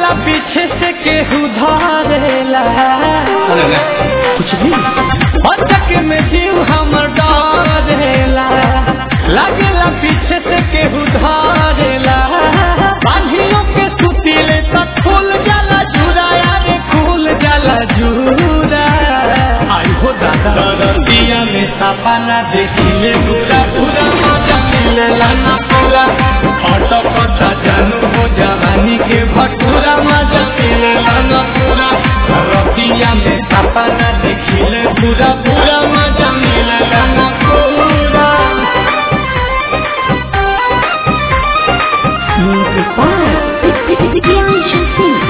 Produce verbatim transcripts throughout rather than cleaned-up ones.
पीछे से केहू धरेला कुछ भी अटक में जीव हमर डरेला लागेला पीछे से केहू धरेला बांधियों के सुतीले तक खुल जाला झूरा यारे खुल जाला झूरा आई हो दादा दिया में सपना देखिले पूरा पूरा मजा मिलेला ना पूरा ऑटो पता जानू हो जवानी के भटूरा मजा मिलेला ना पूरा रतिया में सपना देखिले पूरा पूरा मजा मिलेला ना पूरा Music by Priyanshu Singh.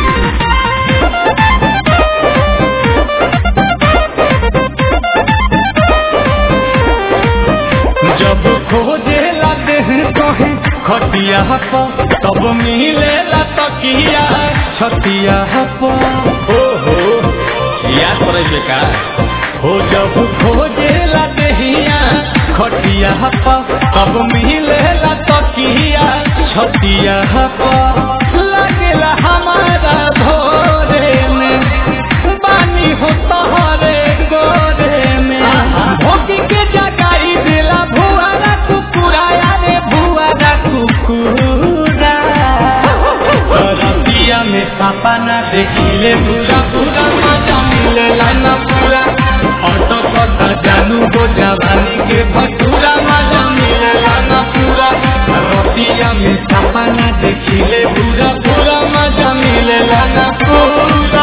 जब खोजेला देह कहे खटिया पर तब मिलेला तकिया छतिया पर हो हो याद पड़े बेकार हो जब खोजेला देहिया खटिया पर तब मिलेला तकिया छतिया पर लगेला हमारा भोरे में बानी हो तोहरे गोरे में भोगी के जगाई दिला भुआरा कुकुरा यारे भुआरा कुकुरा रतिया में सपना देखिले पूरा पूरा मजा मिलेला ना पूरा ऑटो पता जानू हो जवानी के भटूरा मजा मिलेला ना पूरा रतिया में सपना देखिले पूरा पूरा मजा मिलेला ना पूरा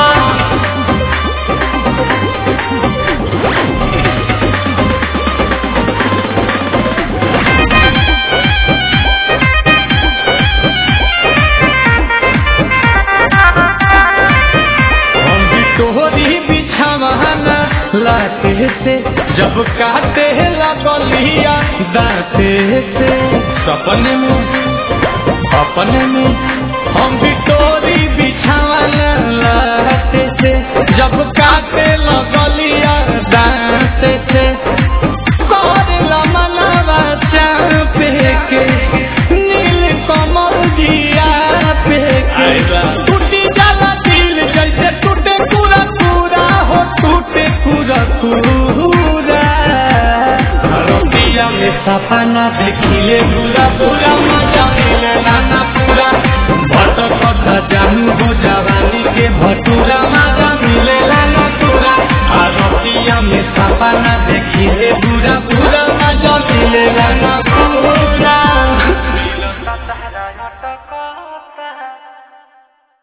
तोहरी बिछावाना लाते से जब काटे लगलिया दाते से सपने में अपने में हम भी तोरी बिछावाना लाते से जब काटे लगलिया दाते से करेला मनवा चापे के नील कमल जिया पे के टूटी जाला दिल जैसे टूटे पूरा पूरा हो टूटे पूरा पूरा रतिया में सपना देखिले पूरा पूरा मजा मिलेला ना